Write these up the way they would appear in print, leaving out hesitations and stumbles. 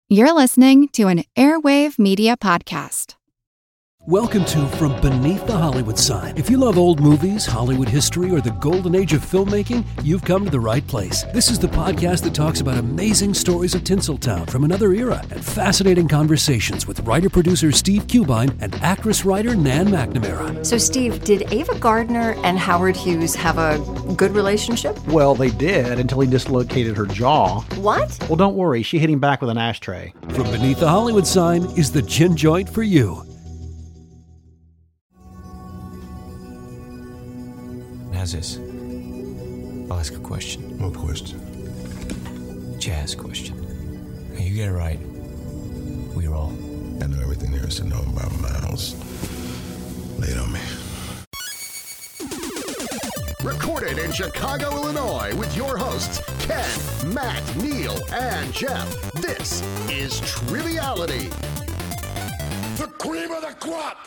You're listening to an Airwave Media Podcast. Welcome to From Beneath the Hollywood Sign. If you love old movies, Hollywood history, or the golden age of filmmaking, you've come to the right place. This is the podcast that talks about amazing stories of Tinseltown from another era and fascinating conversations with writer-producer Steve Cubine and actress-writer Nan McNamara. So, Steve, did Ava Gardner and Howard Hughes have a good relationship? Well, they did until he dislocated her jaw. What? Well, don't worry. She hit him back with an ashtray. From Beneath the Hollywood Sign is the gin joint for you. How's this? I'll ask a question. What question? Jazz question. Now you get it right. We roll. I know everything there is to know about Miles. Lay it on me. Recorded in Chicago, Illinois, with your hosts, Ken, Matt, Neil, and Jeff. This is Triviality. The cream of the crop!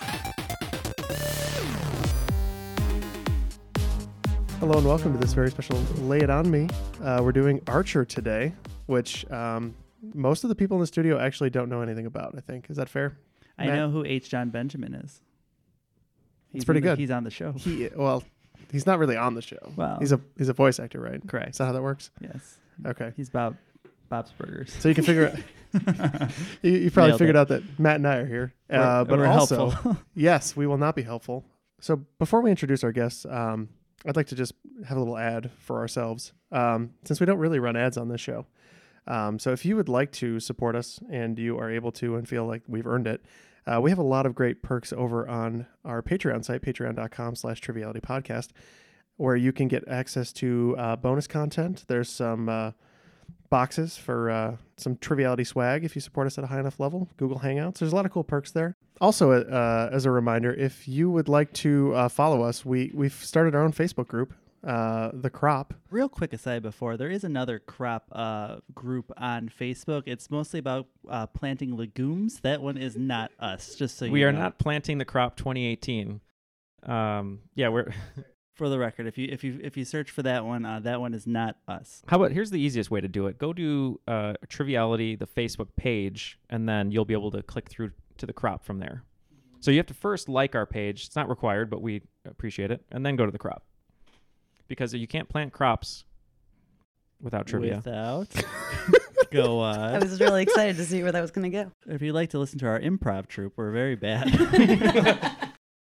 Hello and welcome to this very special Lay It On Me. We're doing Archer today, which most of the people in the studio actually don't know anything about, I think. Is that fair? I know who H. John Benjamin is. It's pretty good. He's on the show. He's not really on the show. Well, he's a voice actor, right? Correct. Is that how that works? Yes. Okay. He's Bob's Burgers. So you can figure out. you probably figured out that Matt and I are here. But also, helpful. Yes, we will not be helpful. So before we introduce our guests, I'd like to just have a little ad for ourselves, since we don't really run ads on this show. So if you would like to support us and you are able to and feel like we've earned it, we have a lot of great perks over on our Patreon site, patreon.com/trivialitypodcast, where you can get access to bonus content. There's some boxes for some Triviality swag if you support us at a high enough level, Google Hangouts. There's a lot of cool perks there. Also, as a reminder, if you would like to follow us, we've started our own Facebook group, The Crop. Real quick aside before, there is another crop group on Facebook. It's mostly about planting legumes. That one is not us, just so you know. We are not planting the crop 2018. We're... For the record, if you search for that one is not us. How about, here's the easiest way to do it. Go to Triviality, the Facebook page, and then you'll be able to click through to the crop from there. So you have to first like our page. It's not required, but we appreciate it. And then go to the crop. Because you can't plant crops without trivia. Without? Go on. I was really excited to see where that was going to go. If you'd like to listen to our improv troupe, we're very bad.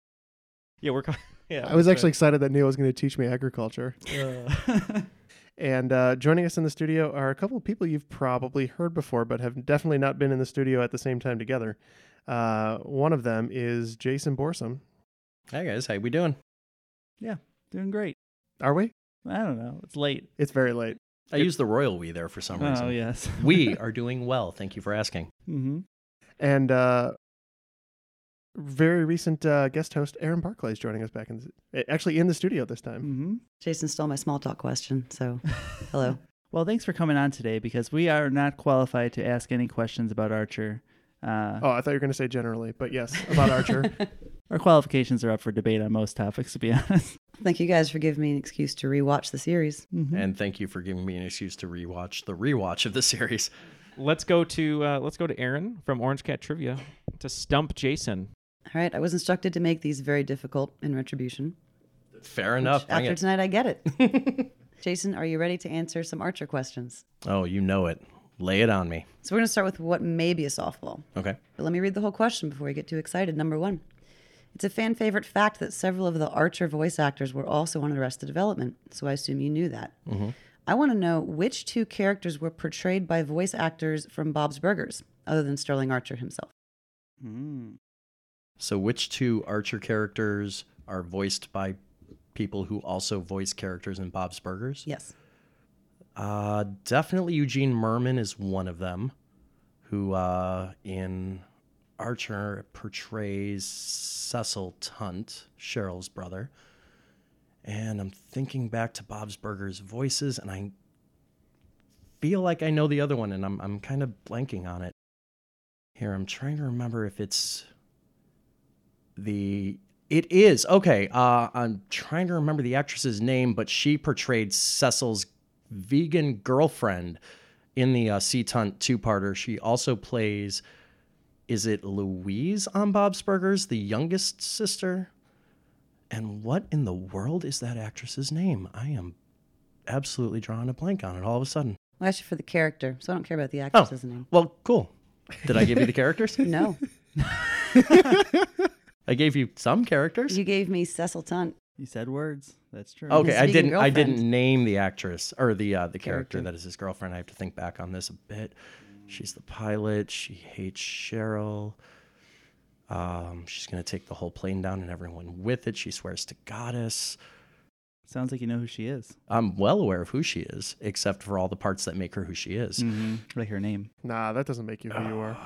I was actually excited that Neil was going to teach me agriculture. And joining us in the studio are a couple of people you've probably heard before, but have definitely not been in the studio at the same time together. One of them is Jason Borsum. Hey guys, how we doing? Yeah, doing great. Are we? I don't know. It's late. It's very late. I used the royal we there for some reason. Oh, yes. We are doing well. Thank you for asking. Mm-hmm. And very recent guest host Aaron Barclay is joining us back in the studio this time. Mm-hmm. Jason stole my small talk question, so hello. Well, thanks for coming on today, because we are not qualified to ask any questions about Archer. I thought you were going to say generally, but yes, about Archer. Our qualifications are up for debate on most topics, to be honest. Thank you guys for giving me an excuse to rewatch the series. Mm-hmm. And thank you for giving me an excuse to rewatch the rewatch of the series. Let's go to Aaron from Orange Cat Trivia to stump Jason. All right, I was instructed to make these very difficult in retribution. Fair enough. After tonight, I get it. Jason, are you ready to answer some Archer questions? Oh, you know it. Lay it on me. So we're going to start with what may be a softball. Okay. But let me read the whole question before we get too excited. Number 1. It's a fan favorite fact that several of the Archer voice actors were also on Arrested Development, so I assume you knew that. Mm-hmm. I want to know which 2 characters were portrayed by voice actors from Bob's Burgers, other than Sterling Archer himself. So which 2 Archer characters are voiced by people who also voice characters in Bob's Burgers? Yes. Definitely Eugene Merman is one of them, who in Archer portrays Cecil Tunt, Cheryl's brother. And I'm thinking back to Bob's Burgers voices, and I feel like I know the other one, and I'm kind of blanking on it. Here, I'm trying to remember if it's it is. Okay, I'm trying to remember the actress's name, but she portrayed Cecil's vegan girlfriend in the Sea Tunt two-parter, she also plays, is it Louise on Bob's Burgers, the youngest sister? And what in the world is that actress's name? I am absolutely drawing a blank on it all of a sudden. Well, actually, for the character, so I don't care about the actress's name. Well, cool. Did I give you the characters? No. I gave you some characters. You gave me Cecil Tunt. You said words. That's true. Okay, I didn't girlfriend. name the actress or the character that is his girlfriend. I have to think back on this a bit. She's the pilot. She hates Cheryl. She's gonna take the whole plane down and everyone with it. She swears to Goddess. Sounds like you know who she is. I'm well aware of who she is, except for all the parts that make her who she is. Mm-hmm. Like her name. Nah, that doesn't make you who you are.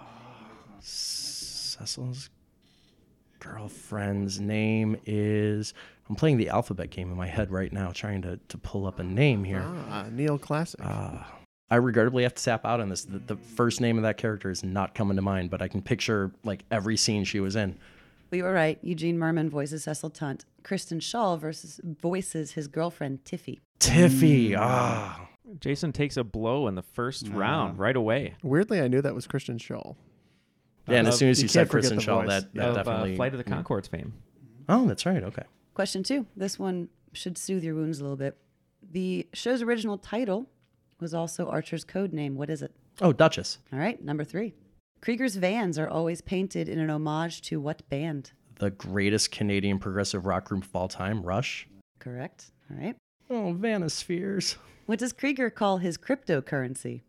Cecil's girlfriend's name is... I'm playing the alphabet game in my head right now, trying to pull up a name here. Neil Classic. I regrettably have to tap out on this. The first name of that character is not coming to mind, but I can picture like every scene she was in. Well, you were right. Eugene Merman voices Cecil Tunt. Kristen Schaal voices his girlfriend, Tiffy. Tiffy. Jason takes a blow in the first round right away. Weirdly, I knew that was Kristen Schaal. Yeah, and as soon as you said can't forget Kristen the Schaal, voice. that definitely... Flight of the Conchords fame. Oh, that's right. Okay. Question 2. This one should soothe your wounds a little bit. The show's original title was also Archer's code name. What is it? Oh, Duchess. All right, number 3. Krieger's vans are always painted in an homage to what band? The greatest Canadian progressive rock group of all time, Rush. Correct. All right. Oh, Vanispheres. What does Krieger call his cryptocurrency?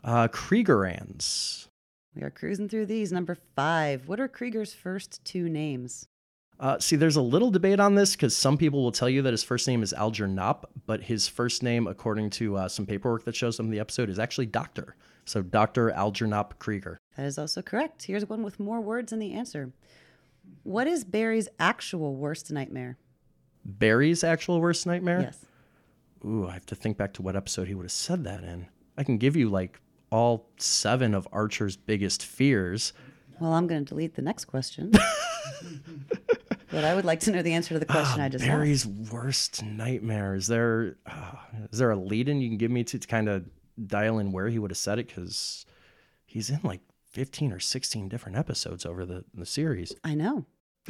Kriegerans. We are cruising through these. Number 5. What are Krieger's first 2 names? See, there's a little debate on this because some people will tell you that his first name is Algernon, but his first name, according to some paperwork that shows him in the episode, is actually Doctor. So Dr. Algernon Krieger. That is also correct. Here's one with more words in the answer. What is Barry's actual worst nightmare? Barry's actual worst nightmare? Yes. Ooh, I have to think back to what episode he would have said that in. I can give you like all 7 of Archer's biggest fears. Well, I'm going to delete the next question. But I would like to know the answer to the question I just Barry's asked. worst nightmare. Is there a lead-in you can give me to kind of dial in where he would have said it? Because he's in like 15 or 16 different episodes over the series. I know.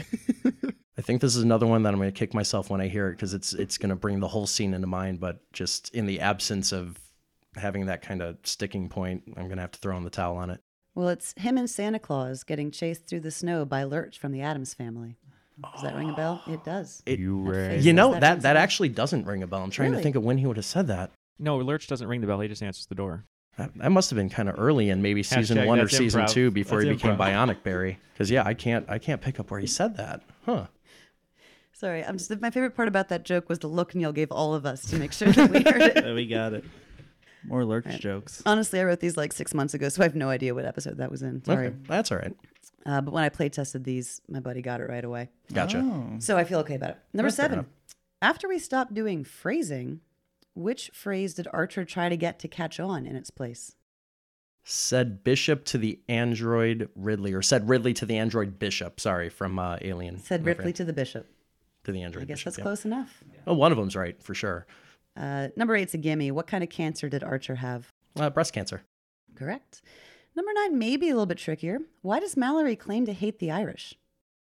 I think this is another one that I'm going to kick myself when I hear it because it's going to bring the whole scene into mind. But just in the absence of having that kind of sticking point, I'm going to have to throw in the towel on it. Well, it's him and Santa Claus getting chased through the snow by Lurch from the Addams Family. Does that ring a bell? It does. You know, that actually doesn't ring a bell. I'm trying to think of when he would have said that. No, Lurch doesn't ring the bell. He just answers the door. That must have been kind of early in maybe season 1 or season 2 before he became Bionic Barry. Because yeah, I can't pick up where he said that. Huh. Sorry, my favorite part about that joke was the look Neil gave all of us to make sure that we heard it. We got it. More Lurch jokes. Honestly, I wrote these like 6 months ago, so I have no idea what episode that was in. Sorry. Okay, that's all right. But when I play tested these, my buddy got it right away. Gotcha. So I feel okay about it. Number That's fair 7. enough. After we stopped doing phrasing, which phrase did Archer try to get to catch on in its place? Said Bishop to the android Ridley, or said Ridley to the android Bishop. Sorry, from Alien. Said Ripley to the Bishop. To the android I guess Bishop. that's yeah. close enough. Oh, one of them's right, for sure. Number 8's a gimme. What kind of cancer did Archer have? Breast cancer. Correct. Number 9 may be a little bit trickier. Why does Mallory claim to hate the Irish?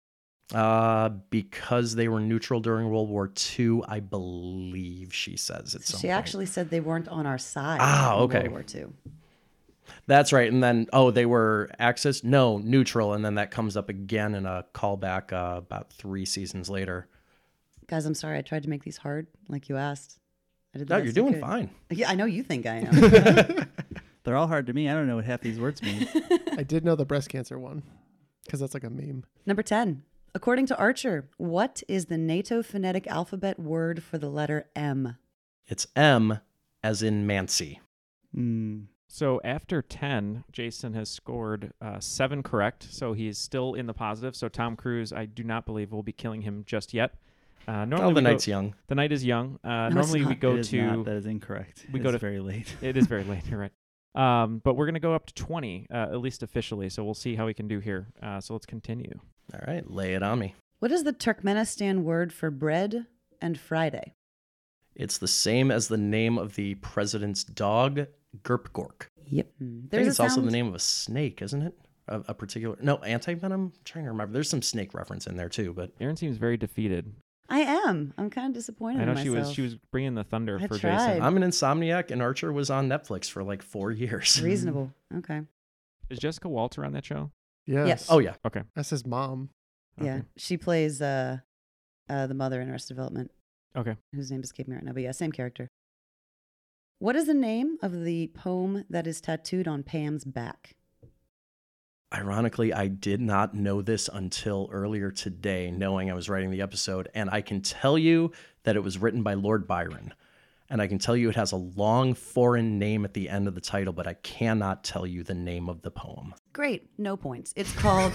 Because they were neutral during World War II, I believe she says at some She point. actually said they weren't on our side Ah, in okay. World War II. That's right. And then, they were Axis? No, neutral. And then that comes up again in a callback about 3 seasons later. Guys, I'm sorry. I tried to make these hard, like you asked. I did the No, best you're I doing could. fine. Yeah, I know you think I am. They're all hard to me. I don't know what half these words mean. I did know the breast cancer one because that's like a meme. Number 10. According to Archer, what is the NATO phonetic alphabet word for the letter M? It's M as in Mancy. So after 10, Jason has scored 7 correct, so he's still in the positive. So Tom Cruise, I do not believe will be killing him just yet. Normally the night's young. The night is young. it's Normally we not. go It is to... not. That is incorrect. We It's go to very late. It is very late. You're right. But we're going to go up to 20, at least officially. So we'll see how we can do here. So let's continue. All right, lay it on me. What is the Turkmenistan word for bread and Friday? It's the same as the name of the president's dog, Gerpgork. Yep. I think There's it's a also sound- the name of a snake, isn't it? A particular... No, anti-venom? I'm trying to remember. There's some snake reference in there, too, but... Erin seems very defeated. I am. I'm kind of disappointed I know in myself. she was bringing the thunder I for tried. Jason. I'm an insomniac, and Archer was on Netflix for like 4 years. Reasonable. Okay. Is Jessica Walter on that show? Yes. Oh, yeah. Okay. That's his mom. Yeah. Okay. She plays the mother in Arrested Development, Okay. whose name escaped me right now. But yeah, same character. What is the name of the poem that is tattooed on Pam's back? Ironically, I did not know this until earlier today, knowing I was writing the episode. And I can tell you that it was written by Lord Byron. And I can tell you it has a long foreign name at the end of the title, but I cannot tell you the name of the poem. Great. No points. It's called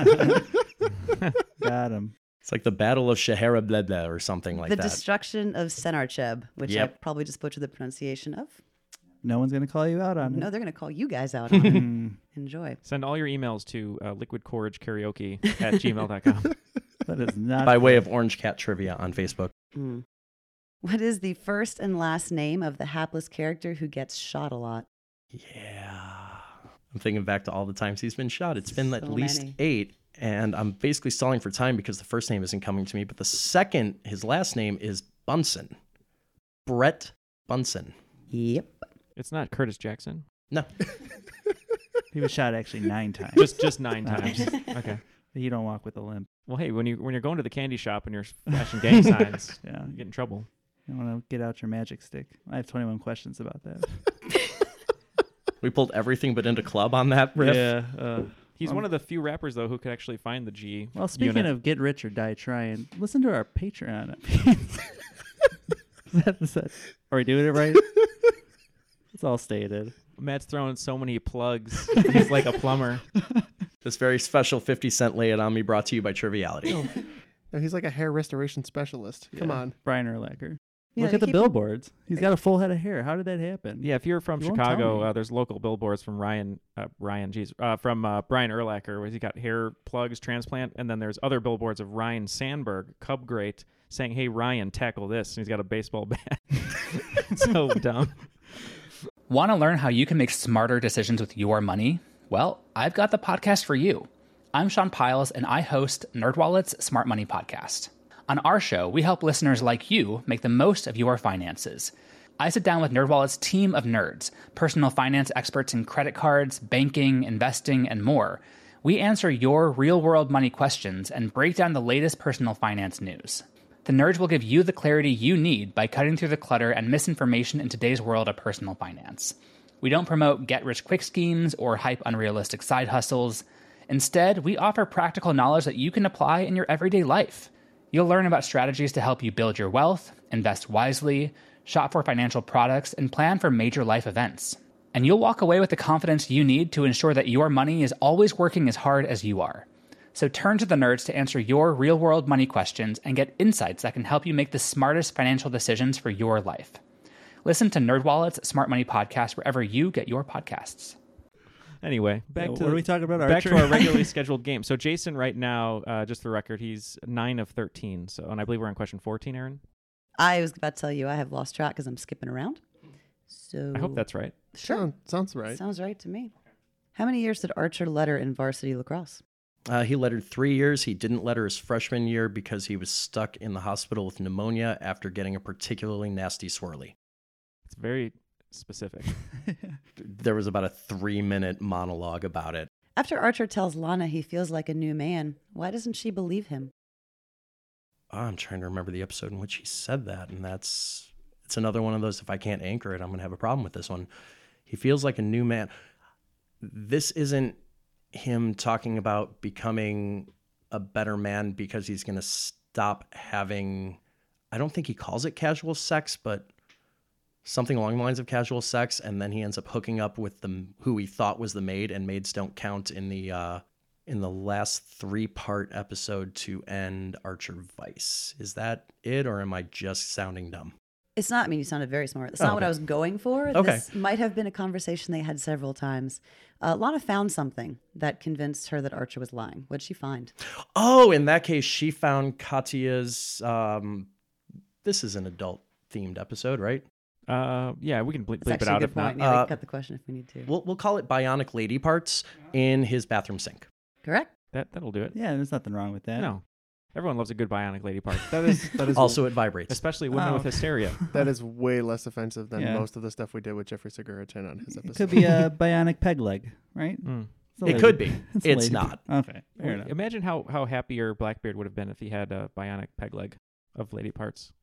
Got him. It's like the Battle of Scheherazade or something like The that. Destruction of Sennacherib, which I Yep. probably just butchered the pronunciation of. No one's going to call you out on it. No, they're going to call you guys out on it. Enjoy. Send all your emails to liquidcouragekaraoke@gmail.com. That is not By way of Orange Cat Trivia on Facebook. Mm. What is the first and last name of the hapless character who gets shot a lot? Yeah. I'm thinking back to all the times he's been shot. It's been at So least many. 8. And I'm basically stalling for time because the first name isn't coming to me. But the second, his last name is Bunsen. Brett Bunsen. Yep. It's not Curtis Jackson. No. He was shot actually 9 times. Just 9 times. Okay. You don't walk with a limp. Well, hey, when you're going to the candy shop and you're flashing gang signs, Yeah. you get in trouble. You want to get out your magic stick. I have 21 questions about that. We pulled everything but into club on that riff. Yeah. He's one of the few rappers though who could actually find the G. Well, speaking unit. of get rich or die trying, listen to our Patreon. is that, are we doing it right? It's all stated. Matt's throwing so many plugs. He's like a plumber. This very special 50 cent Lay It On Me brought to you by Triviality. No, he's like a hair restoration specialist. Come Yeah. on. Brian Urlacher. Yeah, Look at the keep- billboards. He's got a full head of hair. How did that happen? Yeah, if you're from You won't tell Chicago, me. there's local billboards from Brian Urlacher, where he's got hair plugs, transplant, and then there's other billboards of Ryan Sandberg, Cub Great, saying, "Hey Ryan, tackle this," and he's got a baseball bat. So dumb. Want to learn how you can make smarter decisions with your money? Well, I've got the podcast for you. I'm Sean Piles, and I host NerdWallet's Smart Money Podcast. On our show, we help listeners like you make the most of your finances. I sit down with NerdWallet's team of nerds, personal finance experts in credit cards, banking, investing, and more. We answer your real-world money questions and break down the latest personal finance news. The nerds will give you the clarity you need by cutting through the clutter and misinformation in today's world of personal finance. We don't promote get-rich-quick schemes or hype unrealistic side hustles. Instead, we offer practical knowledge that you can apply in your everyday life. You'll learn about strategies to help you build your wealth, invest wisely, shop for financial products, and plan for major life events. And you'll walk away with the confidence you need to ensure that your money is always working as hard as you are. So turn to the nerds to answer your real-world money questions and get insights that can help you make the smartest financial decisions for your life. Listen to NerdWallet's Smart Money Podcast wherever you get your podcasts. Anyway, back Yeah, to what are we talking about, back to Archer? our regularly scheduled game. So Jason, right now, just for the record, he's 9 of 13. So, and I believe we're on question 14, Aaron. I was about to tell you I have lost track because I'm skipping around. So I hope that's right. Sure. Sounds right. Sounds right to me. How many years did Archer letter in varsity lacrosse? He lettered 3 years. He didn't letter his freshman year because he was stuck in the hospital with pneumonia after getting a particularly nasty swirly. It's very specific. There was about a 3-minute monologue about it. After Archer tells Lana he feels like a new man, why doesn't she believe him? I'm trying to remember the episode in which he said that, and it's another one of those, if I can't anchor it, I'm going to have a problem with this one. He feels like a new man. This isn't him talking about becoming a better man because he's going to stop having, I don't think he calls it casual sex, but something along the lines of casual sex, and then he ends up hooking up with who he thought was the maid, and maids don't count in the last 3-part episode to end Archer Vice. Is that it, or am I just sounding dumb? It's not. I mean, you sounded very smart. That's not what okay. I was going for. Okay. This might have been a conversation they had several times. Lana found something that convinced her that Archer was lying. What'd she find? Oh, in that case, she found Katya's. This is an adult-themed episode, right? Yeah, we can bleep That's it actually a out good if not. point. Yeah, we can cut the question if we need to. We'll call it bionic lady parts in his bathroom sink. Correct. That'll do it. Yeah, there's nothing wrong with that. No. Everyone loves a good bionic lady part. That is Also, it vibrates. Especially women with hysteria. That is way less offensive than Yeah. most of the stuff we did with Jeffrey Segura-Tin on his episode. It could be a bionic peg leg, right? Mm. It's a It lady- could be. a It's lady. not. Okay, fair Well, enough. imagine how happier Blackbeard would have been if he had a bionic peg leg of lady parts.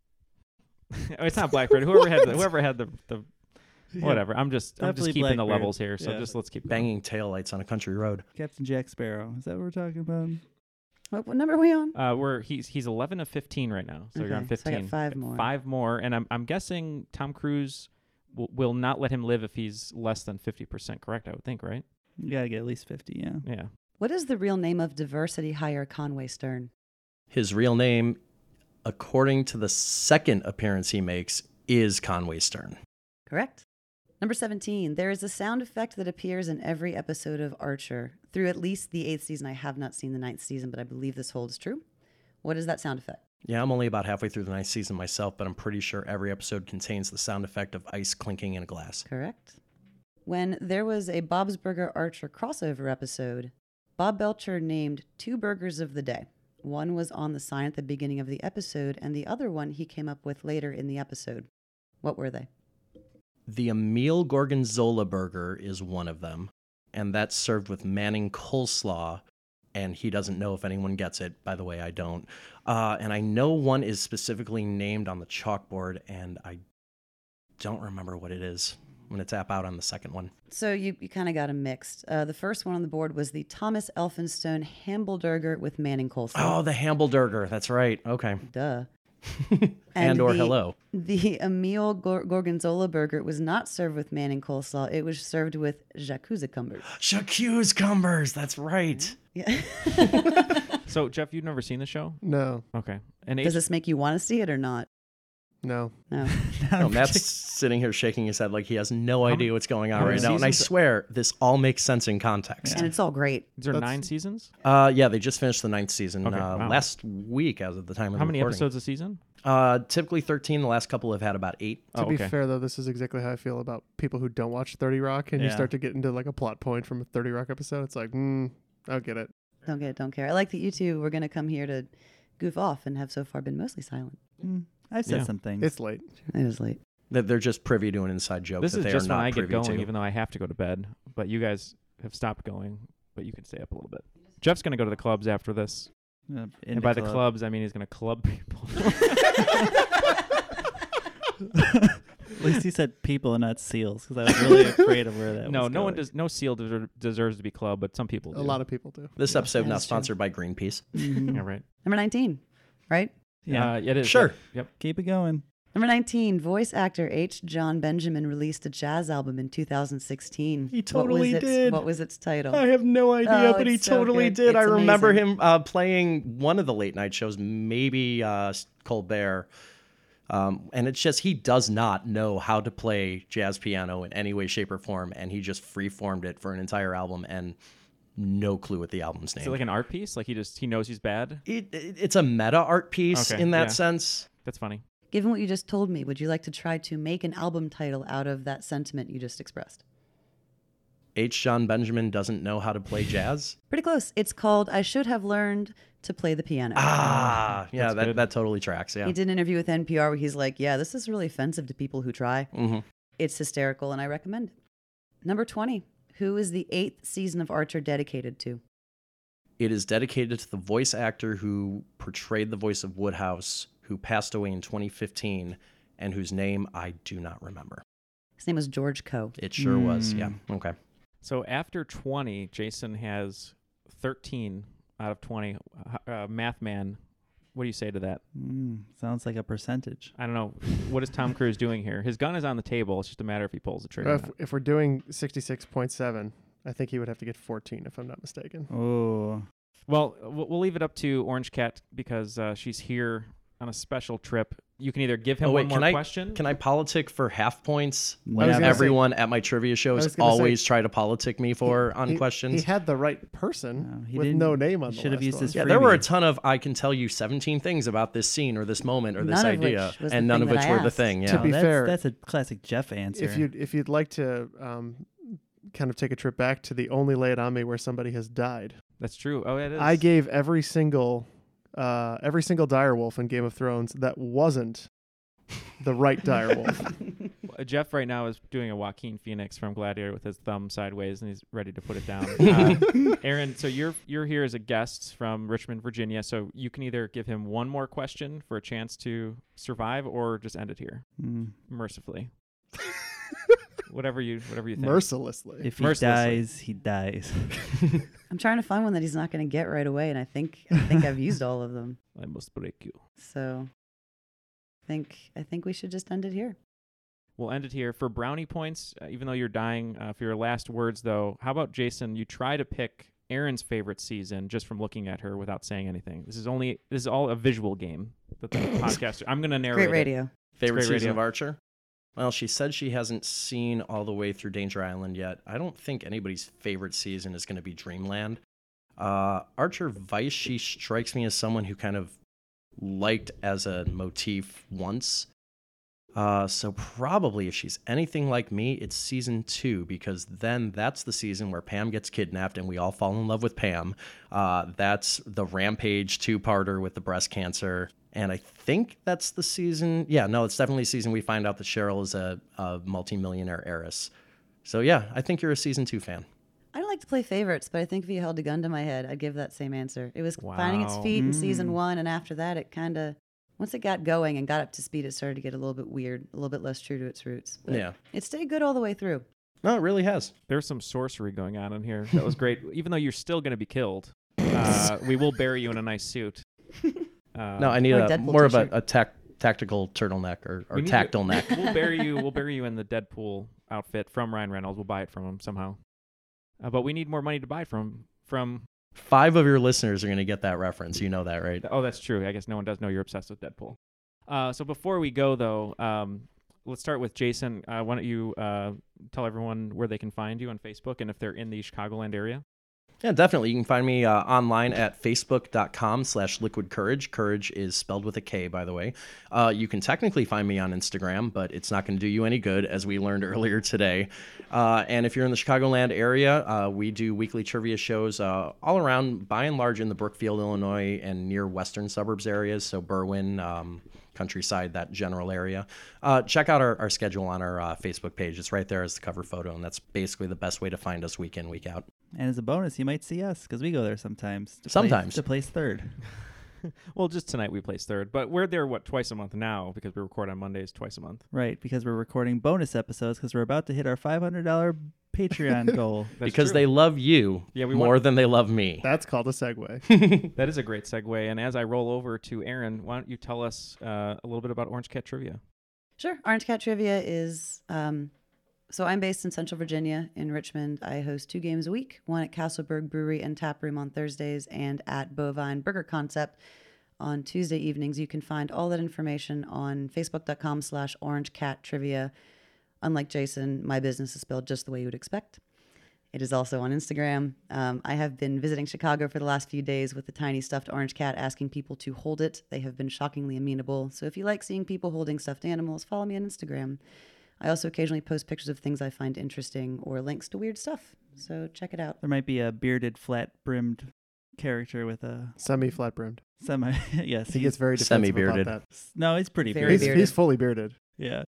It's not Blackbeard. Whoever had the whatever. I'm just Definitely keeping the Blackbeard. levels here. So Yeah. just let's keep going. Banging taillights on a country road. Captain Jack Sparrow. Is that what we're talking about? What number are we on? He's 11 of 15 right now. So you're on Okay, so I 15. got 5 more. 5 more, and I'm guessing Tom Cruise will not let him live if he's less than 50% correct. I would think, right? You gotta get at least 50. Yeah. Yeah. What is the real name of diversity hire Conway Stern? His real name, according to the second appearance he makes, is Conway Stern. Correct. Number 17. There is a sound effect that appears in every episode of Archer. Through at least the 8th season. I have not seen the 9th season, but I believe this holds true. What is that sound effect? Yeah, I'm only about halfway through the 9th season myself, but I'm pretty sure every episode contains the sound effect of ice clinking in a glass. Correct. When there was a Bob's Burger Archer crossover episode, Bob Belcher named 2 burgers of the day. One was on the sign at the beginning of the episode, and the other one he came up with later in the episode. What were they? The Emil Gorgonzola burger is one of them, and that's served with Manning coleslaw, and he doesn't know if anyone gets it. By the way, I don't. And I know one is specifically named on the chalkboard, and I don't remember what it is. I'm going to tap out on the second one. So you kind of got them mixed. The first one on the board was the Thomas Elphinstone Hambledurger with Manning coleslaw. Oh, the Hambledurger. That's right. Okay. Duh. and or the- hello. The Emil Gorgonzola burger was not served with Manning coleslaw. It was served with jacuzzi cumbers. Jacuzzi cumbers. That's right. Yeah. So Jeff, you've never seen the show? No. Okay. And Does this make you want to see it or not? No. No. No, Matt's sitting here shaking his head like he has no idea what's going on how right many now. And I seasons- swear, this all makes sense in context. And it's all great. Is there 9 seasons? Yeah, they just finished the 9th season Okay, wow. last week as of the time of How the many recording. episodes a season? Typically 13. The last couple have had about 8. To be fair, though, this is exactly how I feel about people who don't watch 30 Rock, and you Yeah. start to get into like a plot point from a 30 Rock episode. It's like, I'll get it. Don't get it, don't care. I like that you two were going to come here to goof off and have so far been mostly silent. I've said some things. It's late. It is late. That they're just privy to an inside joke This that is they just are when not I get privy going, to. even though I have to go to bed. But you guys have stopped going, but you can stay up a little bit. Jeff's going to go to the clubs after this. And into by the club. clubs, I mean he's going to club people. At least he said people and not seals, because I was really afraid of where that No, was no one going. does. No seal deserves to be clubbed, but some people do. A lot of people do. This episode That not is true. sponsored by Greenpeace. Yeah, right. Number 19, right? Yeah. It is. Sure. Yep. Keep it going. Number 19, voice actor H. John Benjamin released a jazz album in 2016. He totally did. What was its title? I have no idea, Oh, but he it's so totally good. did. I It's remember amazing. him playing one of the late night shows, maybe Colbert. And it's just, he does not know how to play jazz piano in any way, shape, or form. And he just free-formed it for an entire album and no clue what the album's name. Is it like an art piece? Like he knows he's bad? It's a meta art piece Okay, in that yeah. sense. That's funny. Given what you just told me, would you like to try to make an album title out of that sentiment you just expressed? H. John Benjamin doesn't know how to play jazz? Pretty close. It's called I Should Have Learned to Play the Piano. Yeah, that totally tracks, yeah. He did an interview with NPR where he's like, yeah, this is really offensive to people who try. Mhm. It's hysterical, and I recommend it. Number 20. Who is the 8th season of Archer dedicated to? It is dedicated to the voice actor who portrayed the voice of Woodhouse, who passed away in 2015, and whose name I do not remember. His name was George Coe. It sure was, yeah. Okay. So after 20, Jason has 13 out of 20. Math man, what do you say to that? Sounds like a percentage. I don't know. What is Tom Cruise doing here? His gun is on the table. It's just a matter if he pulls the trigger. or not. If we're doing 66.7, I think he would have to get 14 if I'm not mistaken. Oh. Well, we'll leave it up to Orange Cat because she's here on a special trip You can either give him Oh, wait, one more question. Can I politic for half points? I was Like gonna everyone at my trivia shows gonna always say- try to politic me for on questions. He had the right person he with didn't- no name on he the should have last used one. his Yeah, there were a freebie. ton of I can tell you 17 things about this scene or this moment or this None of which idea, was the and none thing of that which I were the asked. thing. Yeah. To be fair, that's a classic Jeff answer. if you'd like to kind of take a trip back to the only Lay It On Me where somebody has died. That's true. Oh, it is. I gave every single direwolf in Game of Thrones that wasn't the right direwolf. Jeff right now is doing a Joaquin Phoenix from Gladiator with his thumb sideways, and he's ready to put it down. Aaron, so you're here as a guest from Richmond, Virginia. So you can either give him one more question for a chance to survive, or just end it here, mercifully. whatever you think. Mercilessly. If he dies, he dies. I'm trying to find one that he's not going to get right away, and I think I've used all of them. I must break you. So I think we should just end it here. We'll end it here. For brownie points, even though you're dying, for your last words, though, how about, Jason, you try to pick Erin's favorite season just from looking at her without saying anything. This is all a visual game that the podcaster. I'm going to narrate Great radio. Favorite Great season radio. of Archer? Well, she said she hasn't seen all the way through Danger Island yet. I don't think anybody's favorite season is going to be Dreamland. Archer Vice, she strikes me as someone who kind of liked as a motif once. So probably if she's anything like me, it's season 2, because then that's the season where Pam gets kidnapped and we all fall in love with Pam. That's the Rampage 2-parter with the breast cancer. And I think that's the season. Yeah, no, it's definitely the season we find out that Cheryl is a multimillionaire heiress. So yeah, I think you're a season 2 fan. I don't like to play favorites, but I think if you held a gun to my head, I'd give that same answer. It was finding its feet in season 1, and after that, it kind of, once it got going and got up to speed, it started to get a little bit weird, a little bit less true to its roots. But Yeah. it stayed good all the way through. No, it really has. There's some sorcery going on in here. That was great. Even though you're still going to be killed, we will bury you in a nice suit. No, I need more of a tactical turtleneck or tactile neck. We'll bury you in the Deadpool outfit from Ryan Reynolds. We'll buy it from him somehow. But we need more money to buy it from. 5 of your listeners are going to get that reference. You know that, right? Oh, that's true. I guess no one does know you're obsessed with Deadpool. So before we go, though, let's start with Jason. Why don't you tell everyone where they can find you on Facebook and if they're in the Chicagoland area? Yeah, definitely. You can find me online at facebook.com/liquidcourage. Courage is spelled with a K, by the way. You can technically find me on Instagram, but it's not going to do you any good, as we learned earlier today. And if you're in the Chicagoland area, we do weekly trivia shows all around, by and large, in the Brookfield, Illinois, and near western suburbs areas, so Berwyn, Countryside, that general area. Check out our schedule on our Facebook page. It's right there as the cover photo, and that's basically the best way to find us week in, week out. And as a bonus, you might see us because we go there sometimes. To place third. Well, just tonight we placed third, but we're there, twice a month now, because we record on Mondays twice a month. Right, because we're recording bonus episodes because we're about to hit our $500 Patreon goal. Because they love you more than they love me. That's called a segue. That is a great segue. And as I roll over to Aaron, why don't you tell us a little bit about Orange Cat Trivia? Sure. Orange Cat Trivia is... So I'm based in Central Virginia, in Richmond. I host 2 games a week, one at Castleberg Brewery and Tap Room on Thursdays and at Bovine Burger Concept on Tuesday evenings. You can find all that information on facebook.com/orangecattrivia. Unlike Jason, my business is spelled just the way you would expect. It is also on Instagram. I have been visiting Chicago for the last few days with the tiny stuffed orange cat, asking people to hold it. They have been shockingly amenable. So if you like seeing people holding stuffed animals, follow me on Instagram. I also occasionally post pictures of things I find interesting or links to weird stuff. So check it out. There might be a bearded, flat-brimmed character with a... Semi-flat brimmed. Yes. He gets very defensive semi-bearded. about that. No, he's pretty Very bearded. He's fully bearded. Yeah.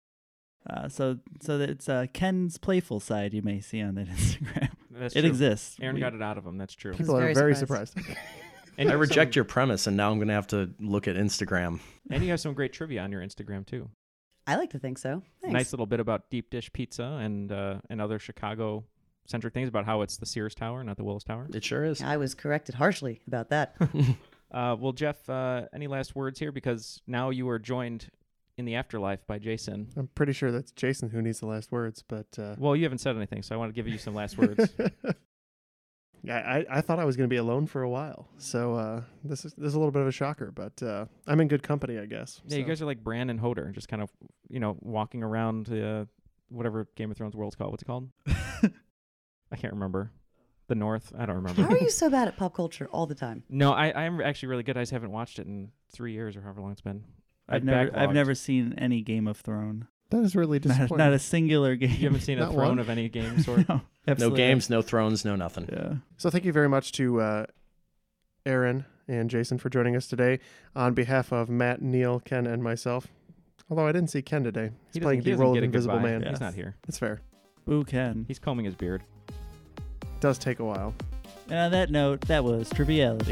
So it's Ken's playful side you may see on that Instagram. That's it true. exists. Aaron got it out of him. That's true. People are very surprised. And I reject your premise, and now I'm going to have to look at Instagram. And you have some great trivia on your Instagram, too. I like to think so. Thanks. Nice little bit about deep dish pizza and other Chicago-centric things about how it's the Sears Tower, not the Willis Tower. It sure is. I was corrected harshly about that. Well, Jeff, any last words here? Because now you are joined in the afterlife by Jason. I'm pretty sure that's Jason who needs the last words, but... Well, you haven't said anything, so I want to give you some last words. Yeah, I thought I was going to be alone for a while, so this is a little bit of a shocker, but I'm in good company, I guess. Yeah, you guys are like Bran and Hodor, just kind of walking around whatever Game of Thrones world's called. What's it called? I can't remember. The North. I don't remember. How are you so bad at pop culture all the time? No, I'm actually really good. I just haven't watched it in 3 years or however long it's been. I've never seen any Game of Thrones. That is really disappointing. Not a singular game. You haven't seen a throne of any game sort? No, no games, no thrones, no nothing. Yeah. So thank you very much to Aaron and Jason for joining us today. On behalf of Matt, Neil, Ken, and myself. Although I didn't see Ken today. He's playing the role of Invisible Man. He's not here. It's fair. Boo Ken. He's combing his beard. Does take a while. And on that note, that was Triviality.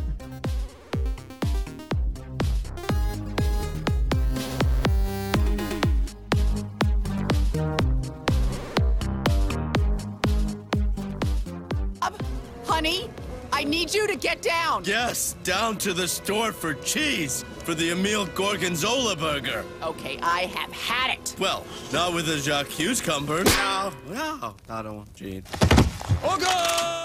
Honey, I need you to get down. Yes, down to the store for cheese for the Emil Gorgonzola burger. Okay, I have had it. Well, not with a Jacques cucumber. No, I don't want cheese. Oh, God!